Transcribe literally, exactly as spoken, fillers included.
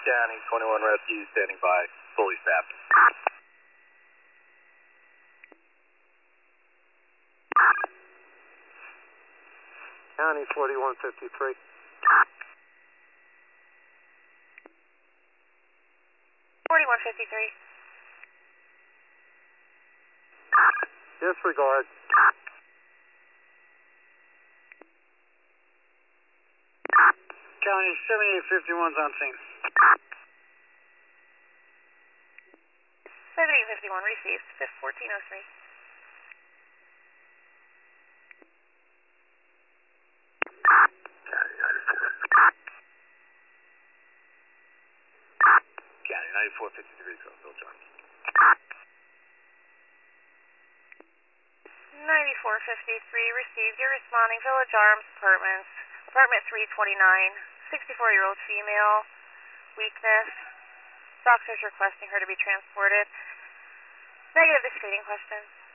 County, twenty-one Rescue, standing by, fully staffed. County, forty-one fifty-three. forty-one fifty-three. Disregard. County, seventy-eight fifty-one's on scene. seventy-eight fifty-one received, fourteen oh three. County, ninety-four fifty-three, Village Arms. ninety-four fifty-three received. You're responding, Village Arms Apartments, apartment three twenty-nine, sixty-four-year-old female, weakness. Doctor's requesting her to be transported. Negative, the screening question.